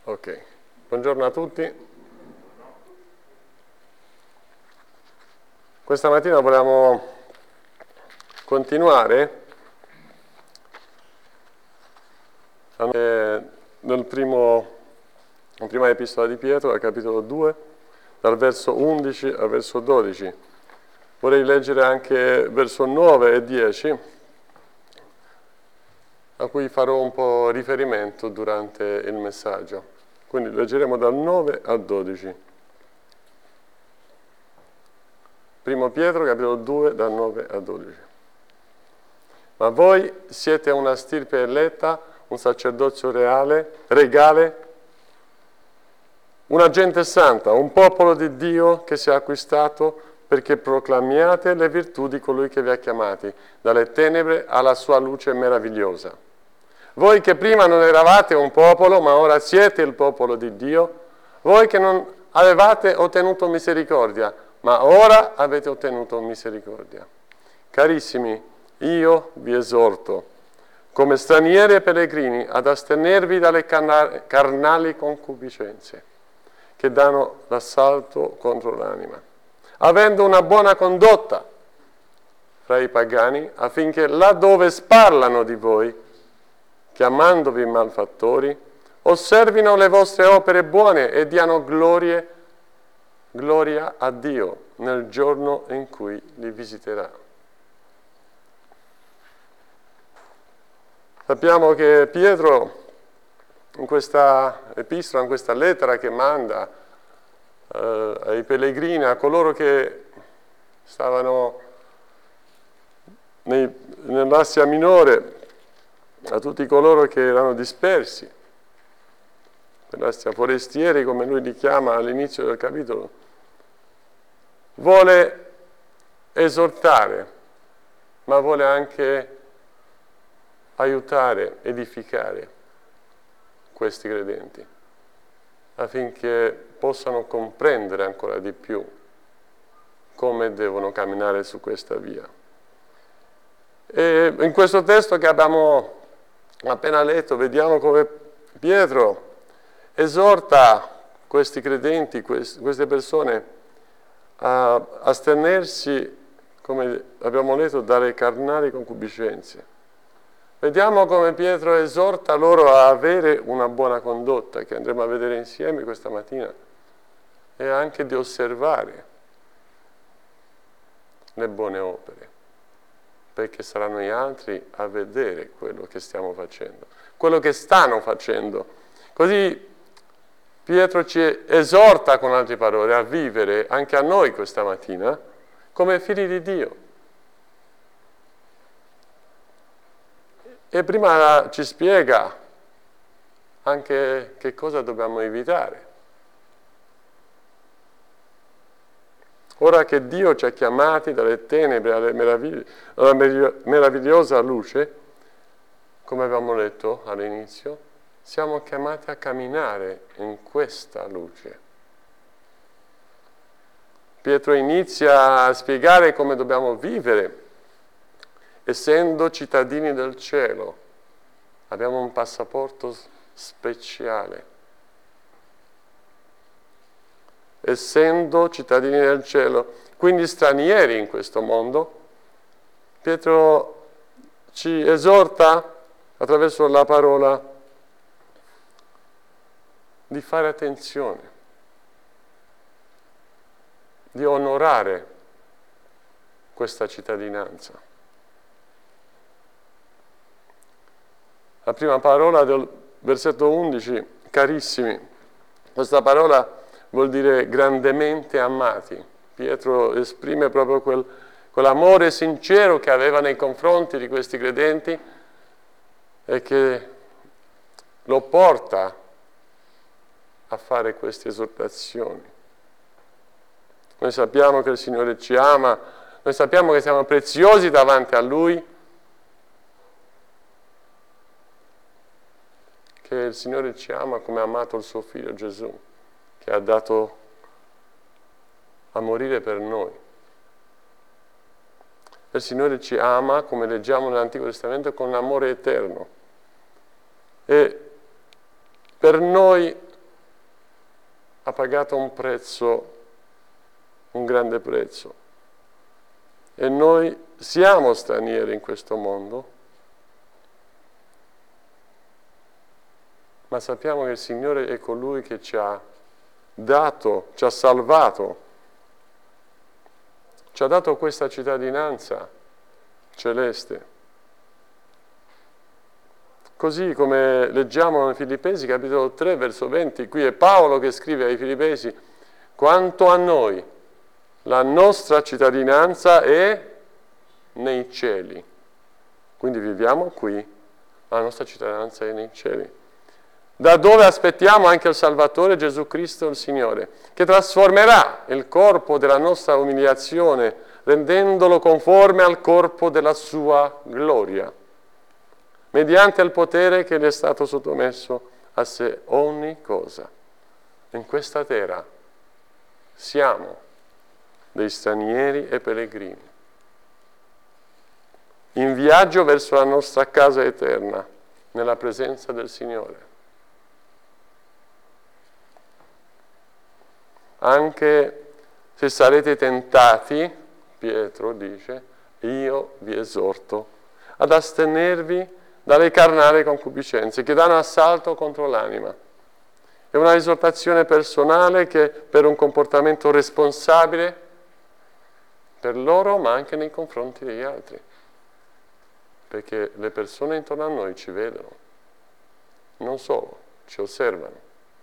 Ok, buongiorno a tutti. Questa mattina volevamo continuare nella prima epistola di Pietro, al capitolo 2, dal verso 11 al verso 12. Vorrei leggere anche verso 9 e 10, a cui farò un po' riferimento durante il messaggio. Quindi leggeremo dal 9 al 12. Primo Pietro, capitolo 2, dal 9 al 12. Ma voi siete una stirpe eletta, un sacerdozio regale, una gente santa, un popolo di Dio che si è acquistato perché proclamiate le virtù di colui che vi ha chiamati dalle tenebre alla sua luce meravigliosa. Voi che prima non eravate un popolo, ma ora siete il popolo di Dio, voi che non avevate ottenuto misericordia, ma ora avete ottenuto misericordia. Carissimi, io vi esorto, come stranieri e pellegrini, ad astenervi dalle carnali concupiscenze, che danno l'assalto contro l'anima, avendo una buona condotta fra i pagani, affinché laddove sparlano di voi, chiamandovi malfattori, osservino le vostre opere buone e diano gloria a Dio nel giorno in cui li visiterà. Sappiamo che Pietro in questa epistola, in questa lettera che manda ai pellegrini, a coloro che stavano nell'Asia Minore, a tutti coloro che erano dispersi, nell'Asia forestieri, come lui li chiama all'inizio del capitolo, vuole esortare, ma vuole anche aiutare, edificare questi credenti, affinché possano comprendere ancora di più come devono camminare su questa via. E in questo testo che abbiamo appena letto, vediamo come Pietro esorta questi credenti, queste persone, a astenersi, come abbiamo letto, dalle carnali concupiscenze. Vediamo come Pietro esorta loro a avere una buona condotta, che andremo a vedere insieme questa mattina, e anche di osservare le buone opere, perché saranno gli altri a vedere quello che stiamo facendo, quello che stanno facendo. Così Pietro ci esorta, con altre parole, a vivere anche a noi questa mattina come figli di Dio. E prima ci spiega anche che cosa dobbiamo evitare. Ora che Dio ci ha chiamati dalle tenebre alla meravigliosa luce, come abbiamo letto all'inizio, siamo chiamati a camminare in questa luce. Pietro inizia a spiegare come dobbiamo vivere, essendo cittadini del cielo. Abbiamo un passaporto speciale. Essendo cittadini del cielo, quindi stranieri in questo mondo, Pietro ci esorta attraverso la parola di fare attenzione, di onorare questa cittadinanza. La prima parola del versetto 11, carissimi, questa parola vuol dire grandemente amati. Pietro esprime proprio quell'amore sincero che aveva nei confronti di questi credenti e che lo porta a fare queste esortazioni. Noi sappiamo che il Signore ci ama, noi sappiamo che siamo preziosi davanti a Lui, che il Signore ci ama come ha amato il suo Figlio Gesù, che ha dato a morire per noi. Il Signore ci ama, come leggiamo nell'Antico Testamento, con amore eterno. E per noi ha pagato un prezzo, un grande prezzo. E noi siamo stranieri in questo mondo, ma sappiamo che il Signore è colui che ci ha dato, ci ha salvato, ci ha dato questa cittadinanza celeste. Così come leggiamo in Filippesi, capitolo 3, verso 20, qui è Paolo che scrive ai Filippesi: quanto a noi, la nostra cittadinanza è nei cieli. Quindi viviamo qui, la nostra cittadinanza è nei cieli. Da dove aspettiamo anche il Salvatore Gesù Cristo il Signore, che trasformerà il corpo della nostra umiliazione, rendendolo conforme al corpo della sua gloria, mediante il potere che gli è stato sottomesso a sé ogni cosa. In questa terra siamo dei stranieri e pellegrini, in viaggio verso la nostra casa eterna, nella presenza del Signore. Anche se sarete tentati, Pietro dice, io vi esorto ad astenervi dalle carnali concupiscenze che danno assalto contro l'anima. È una esortazione personale che per un comportamento responsabile per loro, ma anche nei confronti degli altri. Perché le persone intorno a noi ci vedono, non solo, ci osservano.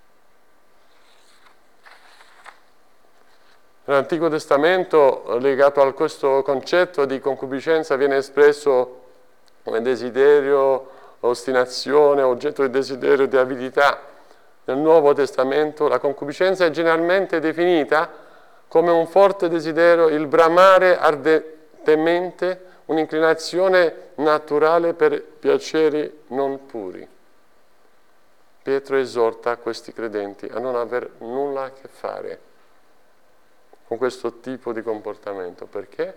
Nell'Antico Testamento, legato a questo concetto di concupiscenza, viene espresso come desiderio, ostinazione, oggetto di desiderio, di avidità. Nel Nuovo Testamento la concupiscenza è generalmente definita come un forte desiderio, il bramare ardentemente, un'inclinazione naturale per piaceri non puri. Pietro esorta questi credenti a non aver nulla a che fare con questo tipo di comportamento. Perché?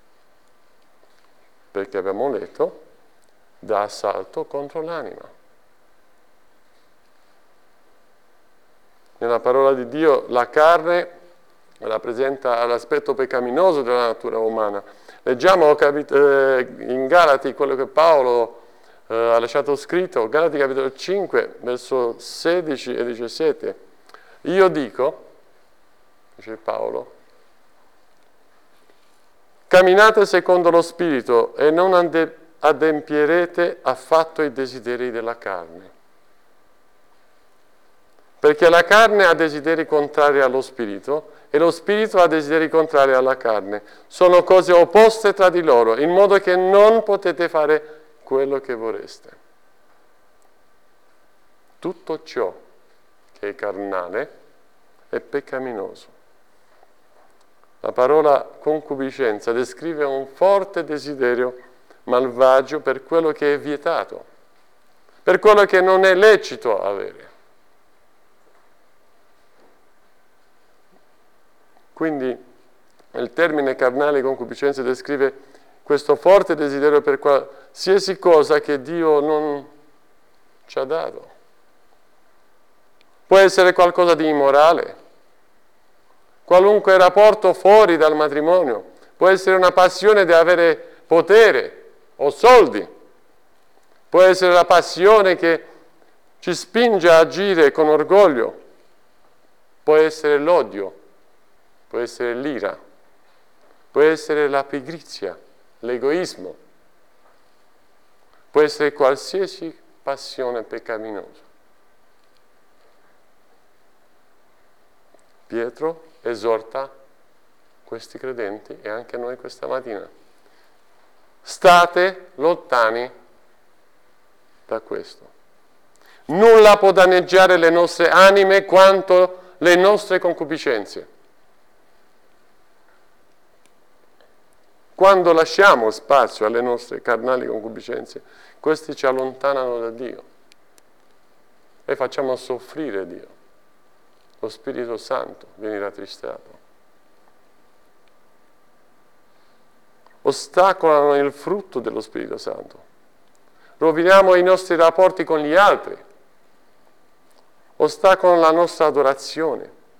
Perché abbiamo letto, dà assalto contro l'anima. Nella parola di Dio la carne rappresenta l'aspetto peccaminoso della natura umana. Leggiamo in Galati quello che Paolo ha lasciato scritto, Galati capitolo 5, verso 16 e 17. Io dico, dice Paolo, camminate secondo lo Spirito e non adempierete affatto i desideri della carne. Perché la carne ha desideri contrari allo Spirito e lo Spirito ha desideri contrari alla carne. Sono cose opposte tra di loro, in modo che non potete fare quello che vorreste. Tutto ciò che è carnale è peccaminoso. La parola concupiscenza descrive un forte desiderio malvagio per quello che è vietato, per quello che non è lecito avere. Quindi il termine carnale concupiscenza descrive questo forte desiderio per qualsiasi cosa che Dio non ci ha dato. Può essere qualcosa di immorale, qualunque rapporto fuori dal matrimonio, può essere una passione di avere potere o soldi, può essere la passione che ci spinge a agire con orgoglio, può essere l'odio, può essere l'ira, può essere la pigrizia, l'egoismo, può essere qualsiasi passione peccaminosa. Pietro esorta questi credenti e anche noi questa mattina. State lontani da questo. Nulla può danneggiare le nostre anime quanto le nostre concupiscenze. Quando lasciamo spazio alle nostre carnali concupiscenze, questi ci allontanano da Dio e facciamo soffrire Dio. Lo Spirito Santo viene rattristato. Ostacolano il frutto dello Spirito Santo. Roviniamo i nostri rapporti con gli altri. Ostacolano la nostra adorazione.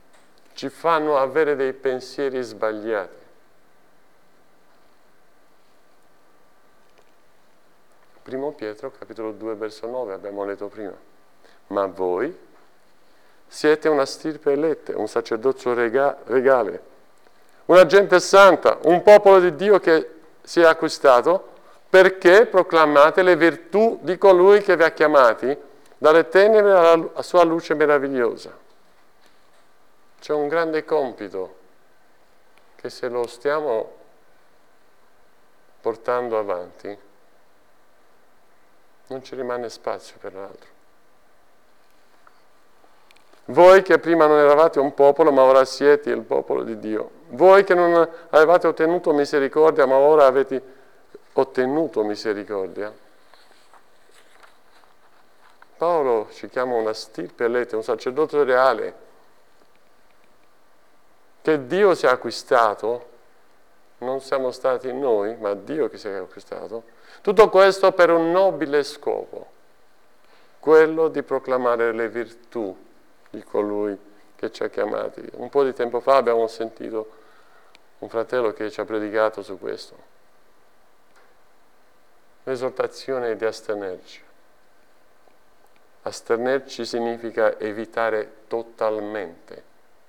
ci fanno avere dei pensieri sbagliati. Primo Pietro, capitolo 2, verso 9, abbiamo letto prima. Ma voi siete una stirpe eletta, un sacerdozio regale, una gente santa, un popolo di Dio che si è acquistato, perché proclamate le virtù di colui che vi ha chiamati dalle tenebre alla sua luce meravigliosa. C'è un grande compito che se lo stiamo portando avanti, non ci rimane spazio per l'altro. Voi che prima non eravate un popolo, ma ora siete il popolo di Dio. Voi che non avevate ottenuto misericordia, ma ora avete ottenuto misericordia. Paolo ci chiama una stirpe eletta, un sacerdote reale, che Dio si è acquistato, non siamo stati noi, ma Dio che si è acquistato. Tutto questo per un nobile scopo, quello di proclamare le virtù di colui che ci ha chiamati. Un po' di tempo fa abbiamo sentito un fratello che ci ha predicato su questo. L'esortazione è di astenerci. Astenerci significa evitare totalmente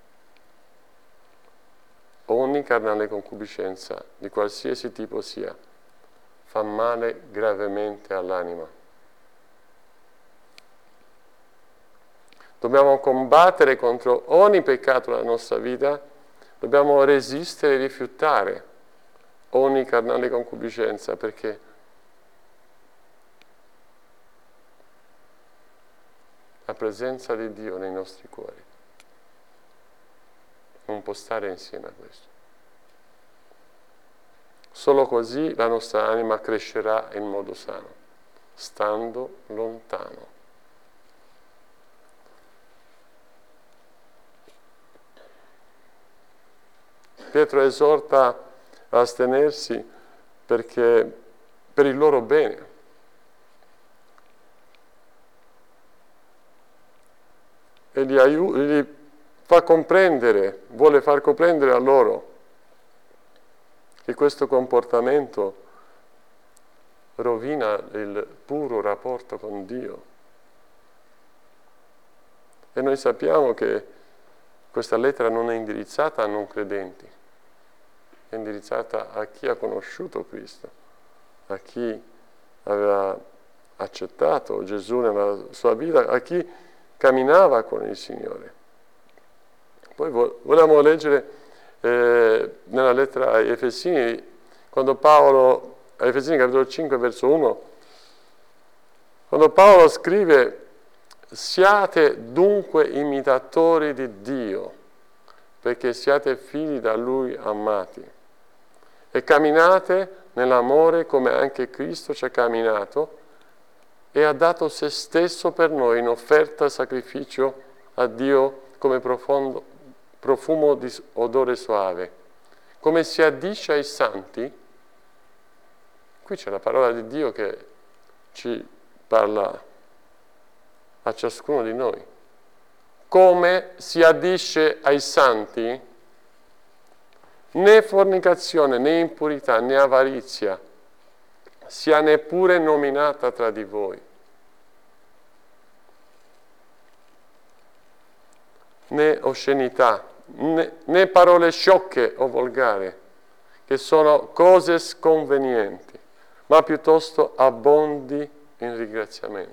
ogni carnale concupiscenza, di qualsiasi tipo sia, fa male gravemente all'anima. Dobbiamo combattere contro ogni peccato nella nostra vita, dobbiamo resistere e rifiutare ogni carnale concupiscenza, perché la presenza di Dio nei nostri cuori non può stare insieme a questo. Solo così la nostra anima crescerà in modo sano, stando lontano. Pietro esorta a astenersi perché per il loro bene. E gli fa comprendere, vuole far comprendere a loro che questo comportamento rovina il puro rapporto con Dio. E noi sappiamo che questa lettera non è indirizzata a non credenti, è indirizzata a chi ha conosciuto Cristo, a chi aveva accettato Gesù nella sua vita, a chi camminava con il Signore. Poi vogliamo leggere nella lettera ai Efesini, quando Paolo, a Efesini capitolo 5 verso 1, quando Paolo scrive: siate dunque imitatori di Dio, perché siate figli da Lui amati, e camminate nell'amore come anche Cristo ci ha camminato e ha dato se stesso per noi in offerta sacrificio a Dio come profumo di odore soave. Come si addisce ai santi, qui c'è la parola di Dio che ci parla a ciascuno di noi. Come si addisce ai santi, né fornicazione, né impurità, né avarizia sia neppure nominata tra di voi, né oscenità, né parole sciocche o volgari, che sono cose sconvenienti, ma piuttosto abbondi in ringraziamento.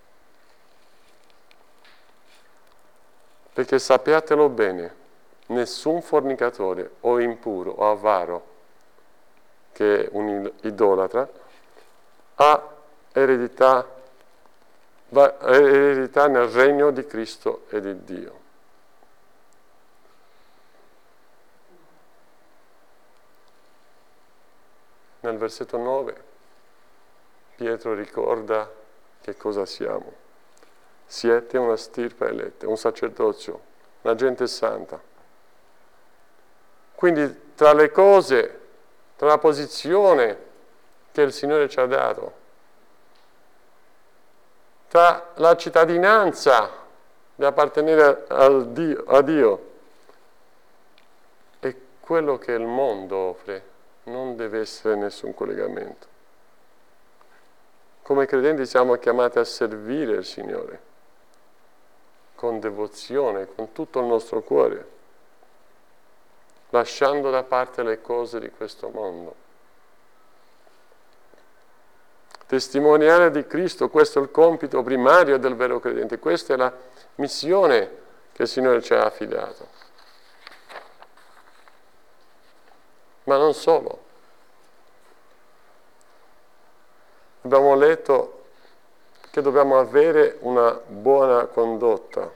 Perché sappiatelo bene, nessun fornicatore o impuro o avaro, che è un idolatra, ha eredità nel regno di Cristo e di Dio. Nel versetto 9 Pietro ricorda che cosa siamo. Siete una stirpe eletta, un sacerdozio, una gente santa. Quindi tra le cose, tra la posizione che il Signore ci ha dato, tra la cittadinanza di appartenere a Dio quello che il mondo offre non deve essere nessun collegamento. Come credenti siamo chiamati a servire il Signore con devozione, con tutto il nostro cuore, lasciando da parte le cose di questo mondo. Testimoniare di Cristo, questo è il compito primario del vero credente, questa è la missione che il Signore ci ha affidato. Ma non solo. Abbiamo letto che dobbiamo avere una buona condotta,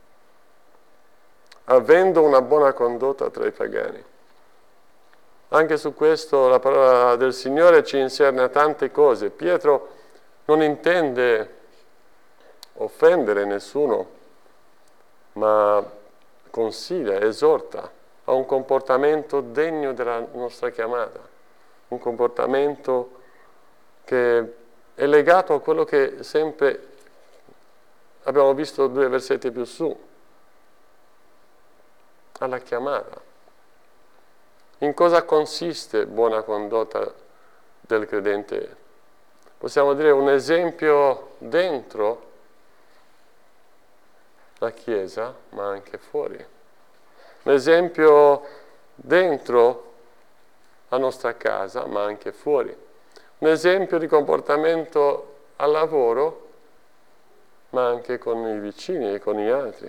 avendo una buona condotta tra i pagani. Anche su questo la parola del Signore ci insegna tante cose. Pietro non intende offendere nessuno, ma consiglia, esorta a un comportamento degno della nostra chiamata, un comportamento che è legato a quello che sempre abbiamo visto 2 versetti più su, alla chiamata. In cosa consiste buona condotta del credente? Possiamo dire un esempio dentro la Chiesa, ma anche fuori. Un esempio dentro la nostra casa, ma anche fuori. Un esempio di comportamento al lavoro, ma anche con i vicini e con gli altri.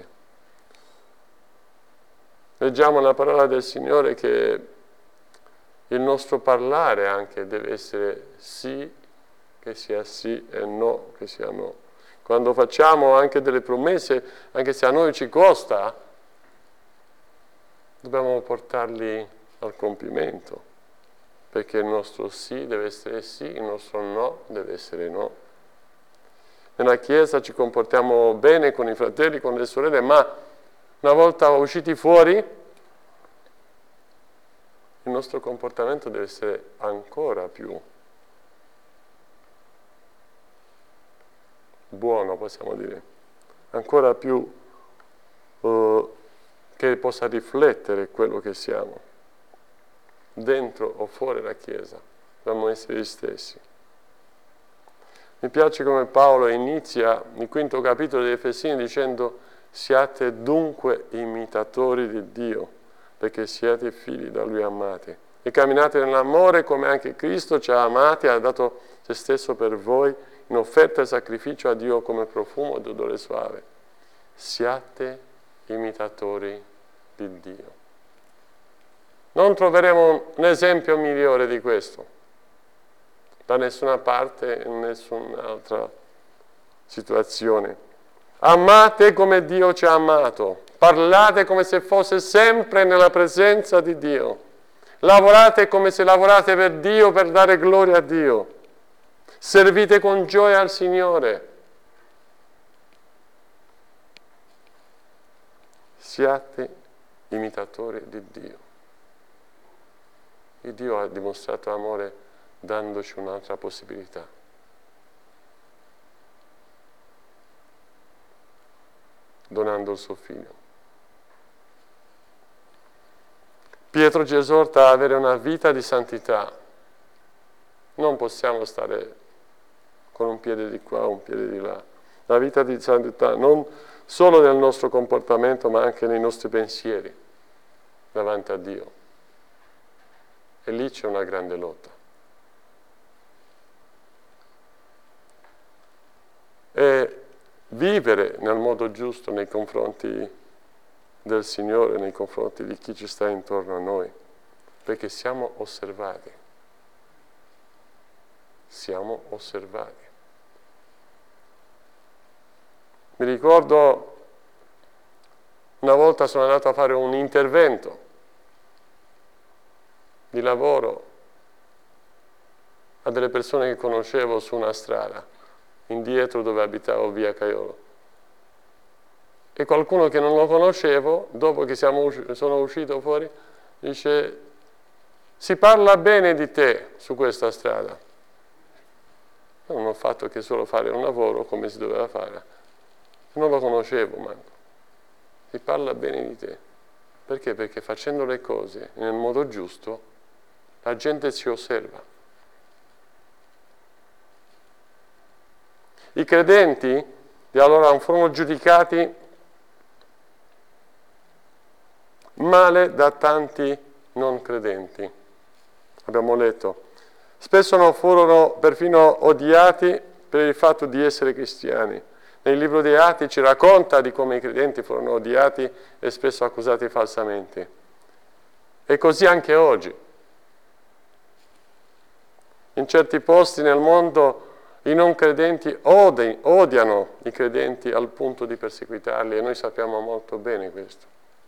Leggiamo la parola del Signore che il nostro parlare anche deve essere sì, che sia sì, e no, che sia no. Quando facciamo anche delle promesse, anche se a noi ci costa, dobbiamo portarli al compimento, perché il nostro sì deve essere sì, il nostro no deve essere no. Nella Chiesa ci comportiamo bene con i fratelli, con le sorelle, ma una volta usciti fuori, il nostro comportamento deve essere ancora più buono, possiamo dire, ancora più che possa riflettere quello che siamo, dentro o fuori la Chiesa. Dobbiamo essere gli stessi. Mi piace come Paolo inizia il 5° capitolo di Efesini dicendo: siate dunque imitatori di Dio, perché siete figli da Lui amati. E camminate nell'amore come anche Cristo ci ha amati e ha dato se stesso per voi in offerta e sacrificio a Dio come profumo di odore suave. Siate imitatori di Dio. Non troveremo un esempio migliore di questo da nessuna parte, in nessun'altra situazione. Amate come Dio ci ha amato. Parlate come se fosse sempre nella presenza di Dio. Lavorate come se lavorate per Dio, per dare gloria a Dio. Servite con gioia al Signore. Siate imitatori di Dio. E Dio ha dimostrato amore dandoci un'altra possibilità. Donando il suo figlio. Pietro ci esorta a avere una vita di santità. Non possiamo stare con un piede di qua, un piede di là. La vita di santità non solo nel nostro comportamento, ma anche nei nostri pensieri davanti a Dio. E lì c'è una grande lotta. E vivere nel modo giusto nei confronti del Signore, nei confronti di chi ci sta intorno a noi, perché siamo osservati. Siamo osservati. Mi ricordo una volta sono andato a fare un intervento di lavoro a delle persone che conoscevo su una strada, indietro dove abitavo, via Caiolo. E qualcuno che non lo conoscevo, dopo che sono uscito fuori, dice: si parla bene di te su questa strada. Non ho fatto che solo fare un lavoro come si doveva fare. Non lo conoscevo manco. Si parla bene di te. Perché? Perché facendo le cose nel modo giusto, la gente si osserva. I credenti di allora furono giudicati male da tanti non credenti. Abbiamo letto. Spesso non furono perfino odiati per il fatto di essere cristiani. Nel libro dei Atti ci racconta di come i credenti furono odiati e spesso accusati falsamente. E così anche oggi. In certi posti nel mondo i non credenti odiano i credenti al punto di perseguitarli e noi sappiamo molto bene questo.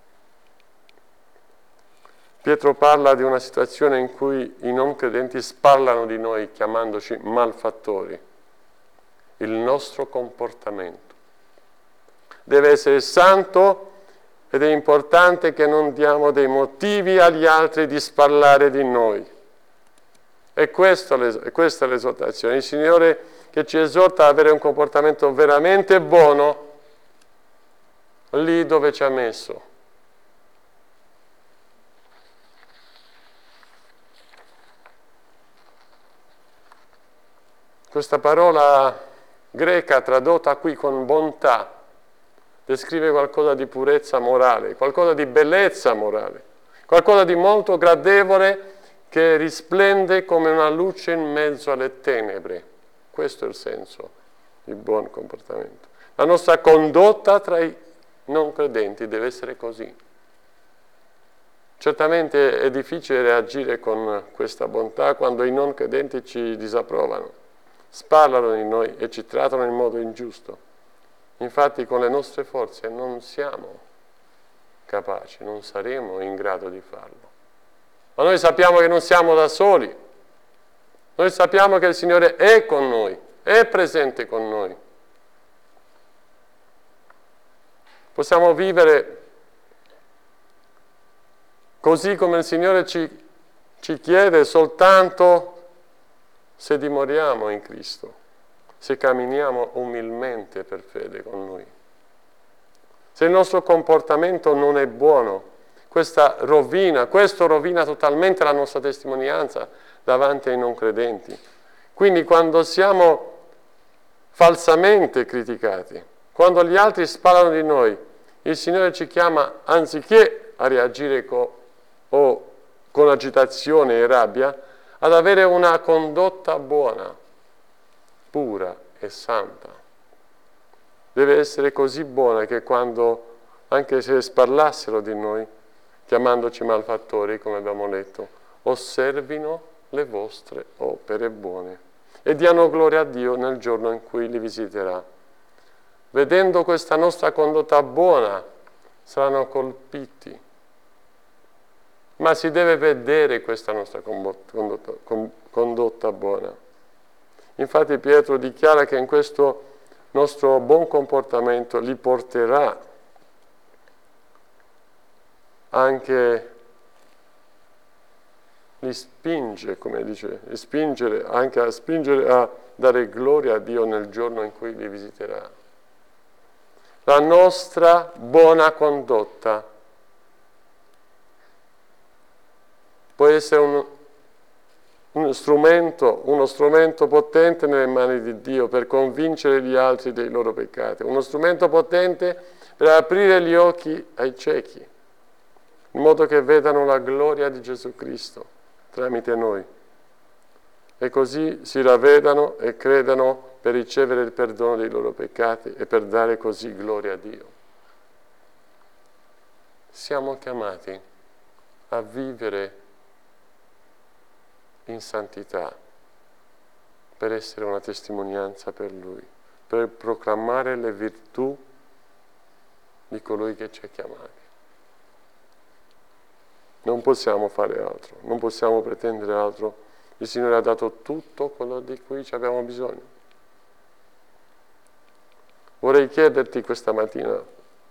Pietro parla di una situazione in cui i non credenti sparlano di noi chiamandoci malfattori. Il nostro comportamento deve essere santo ed è importante che non diamo dei motivi agli altri di sparlare di noi. E questa è l'esortazione. Il Signore che ci esorta ad avere un comportamento veramente buono lì dove ci ha messo. Questa parola greca tradotta qui con bontà descrive qualcosa di purezza morale, qualcosa di bellezza morale, qualcosa di molto gradevole che risplende come una luce in mezzo alle tenebre. Questo è il senso di buon comportamento. La nostra condotta tra i non credenti deve essere così. Certamente è difficile reagire con questa bontà quando i non credenti ci disapprovano, sparlano di noi e ci trattano in modo ingiusto. Infatti con le nostre forze non siamo capaci, non saremo in grado di farlo. Ma noi sappiamo che non siamo da soli. Noi sappiamo che il Signore è con noi, è presente con noi. Possiamo vivere così come il Signore ci chiede soltanto se dimoriamo in Cristo, se camminiamo umilmente per fede con Lui. Se il nostro comportamento non è buono, questo rovina totalmente la nostra testimonianza davanti ai non credenti. Quindi quando siamo falsamente criticati, quando gli altri sparano di noi, il Signore ci chiama, anziché a reagire con agitazione e rabbia, ad avere una condotta buona, pura e santa. Deve essere così buona che quando, anche se sparlassero di noi, chiamandoci malfattori, come abbiamo letto, osservino le vostre opere buone e diano gloria a Dio nel giorno in cui li visiterà. Vedendo questa nostra condotta buona, saranno colpiti. Ma si deve vedere questa nostra condotta buona. Infatti Pietro dichiara che in questo nostro buon comportamento li porterà anche, li spinge, come dice, anche a spingere a dare gloria a Dio nel giorno in cui li visiterà. La nostra buona condotta può essere uno strumento potente nelle mani di Dio per convincere gli altri dei loro peccati, uno strumento potente per aprire gli occhi ai ciechi, in modo che vedano la gloria di Gesù Cristo tramite noi e così si ravvedano e credano per ricevere il perdono dei loro peccati e per dare così gloria a Dio. Siamo chiamati a vivere in santità per essere una testimonianza per Lui, per proclamare le virtù di colui che ci ha chiamati. Non possiamo fare altro, non possiamo pretendere altro. Il Signore ha dato tutto quello di cui abbiamo bisogno. Vorrei chiederti questa mattina,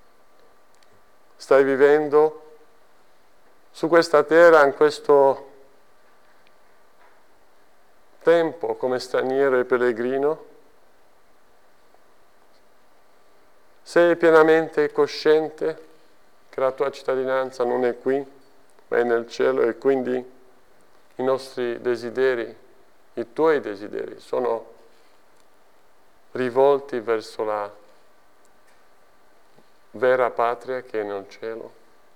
stai vivendo su questa terra, in questo tempo, come straniero e pellegrino? Sei pienamente cosciente che la tua cittadinanza non è qui, ma è nel cielo, e quindi i nostri desideri, i tuoi desideri, sono rivolti verso la vera patria che è nel cielo.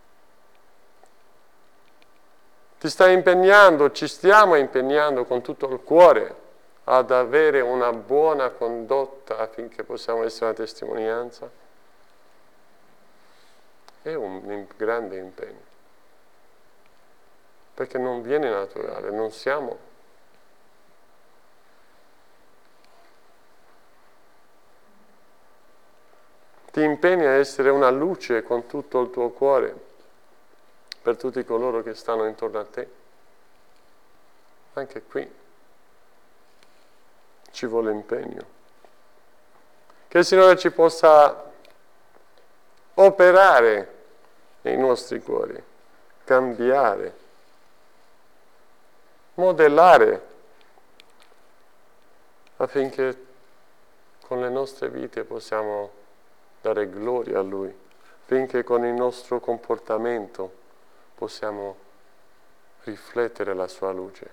Ti stai impegnando, ci stiamo impegnando con tutto il cuore ad avere una buona condotta affinché possiamo essere una testimonianza. È un grande impegno, perché non viene naturale, non siamo. Ti impegni a essere una luce con tutto il tuo cuore per tutti coloro che stanno intorno a te. Anche qui ci vuole impegno. Che il Signore ci possa operare nei nostri cuori, cambiare, modellare, affinché con le nostre vite possiamo dare gloria a Lui, affinché con il nostro comportamento possiamo riflettere la Sua luce.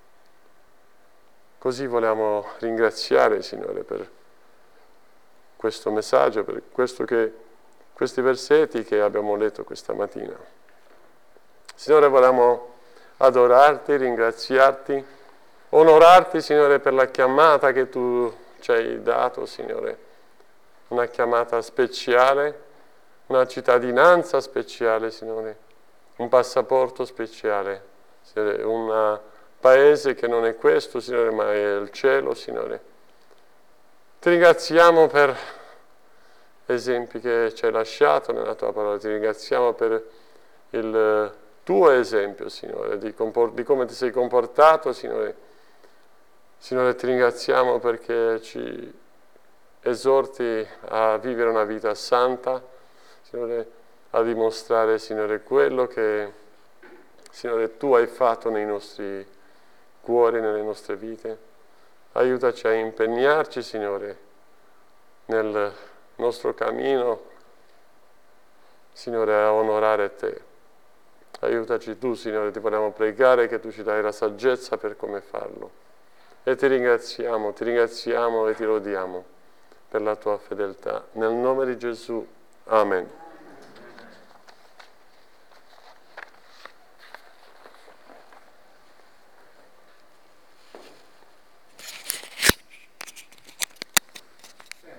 Così vogliamo ringraziare, Signore, per questo messaggio, per questi versetti che abbiamo letto questa mattina. Signore, vogliamo adorarti, ringraziarti, onorarti, Signore, per la chiamata che Tu ci hai dato, Signore. Una chiamata speciale, una cittadinanza speciale, Signore. Un passaporto speciale, Signore, un paese che non è questo, Signore, ma è il cielo, Signore. Ti ringraziamo per esempi che ci hai lasciato nella Tua parola, ti ringraziamo per il Tuo esempio, Signore, di come ti sei comportato, Signore. Signore, ti ringraziamo perché ci esorti a vivere una vita santa, Signore, a dimostrare, Signore, quello che, Signore, Tu hai fatto nei nostri cuori, nelle nostre vite. Aiutaci a impegnarci, Signore, nel nostro cammino, Signore, a onorare Te. Aiutaci Tu, Signore, ti vogliamo pregare che Tu ci dai la saggezza per come farlo. E ti ringraziamo e ti lodiamo per la Tua fedeltà. Nel nome di Gesù. Amen.